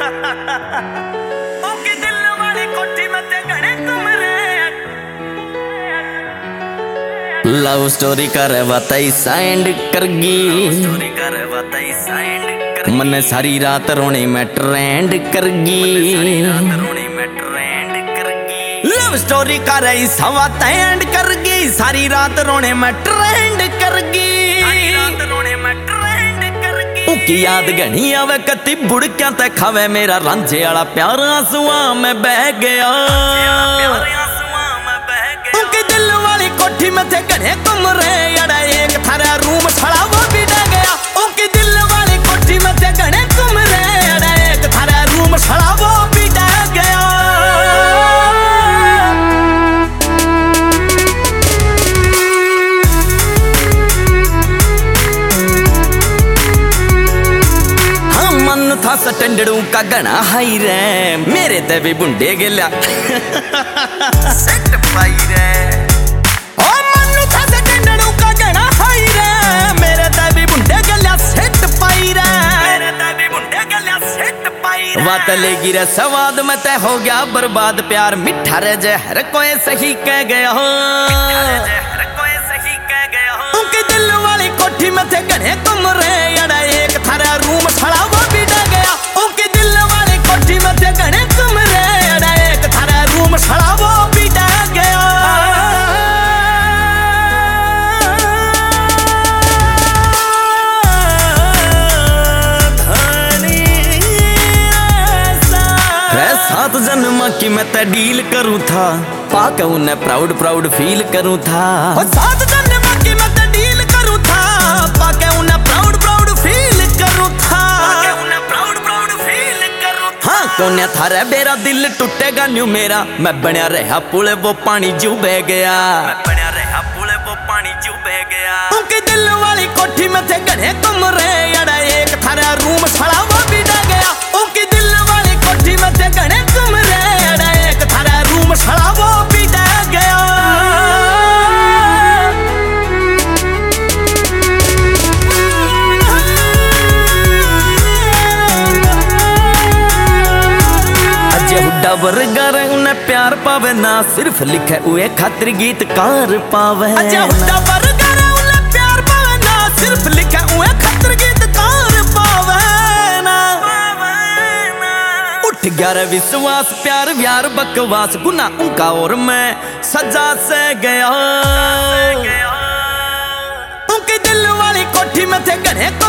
Okay दिल वाली कोठी में ते घणे कमरे। लव स्टोरी करे बताई साइंड करगी, मने सारी रात रोने में ट्रेंड करगी। लव स्टोरी करे सवा एंड करगी, सारी रात रोने में ट्रेंड करगी। उकी याद घनी आवे कति बुड़क्या ते खावे मेरा रांझे वाला प्यार आंसुआ में बह गया। उनकी दिल वाली कोठी में थे घने कमरे, अड़ा एक थारा रूम छड़ा वो भी डह गया। उनकी दिल वाली कोठी में थे घने कमरे, अड़ा एक थारा रूम छड़ा वो भी डह गया। था सटंडड़ू का गणा हाई रे, मेरे ते भी बुंडे गेला सेट पाई रे। ओ मन्नू था सटंडड़ू का गणा हाई रे, मेरे ते भी बुंडे गेला सेट पाई रे, मेरे ते भी बुंडे गेला सेट पाई रे। बात लेगी रे सवाद में ते हो गया बर्बाद, प्यार मिठा रे जहर कोई सही कह गया हो, उनके दिल वाली कोठी में थे घने कमरे, अड़ा एक थारा रूम छड़ा वो भी डह गया। उनके दिल वाली कोठी में थे घने कमरे, अड़ा एक थारा रूम छड़ा वो भी डह गया। सात जन्म की मैं ते डील करूँ था, पाके उन्हें प्राउड प्राउड फील करूँ था। सात जन्म की मैं ते डील करूँ था, पाके उन्हें प्राउड प्राउड फील करूँ था। हाँ कोने थारे मेरा दिल टूटेगा न्यू मेरा, मैं बनया रहा पुल वो पानी जू बह गया, मैं बनया रहा पुल वो पानी जू बह गया। उनकी दिल वाली कोठी में थे घने कमरे, अड़ा एक थारा रूम छड़ा वो भी डह गया। उनकी दिल वाली कोठी में थे घने कमरे, अड़ा एक थारा रूम छड़ा वो भी डह गया। हुड्डा वर्गर उन्हें प्यार पावे ना, सिर्फ लिखे हुए खातिर गीतकार पावे। अच्छा हुड्डा वर्गर उन्हें प्यार पावे ना, सिर्फ लिखे हुए खातिर गीतकार पावे ना। उठ गया रे विश्वास, प्यार व्यार बकवास, गुना उनका और मैं सजा से गया। उनकी दिल वाली कोठी में थे घने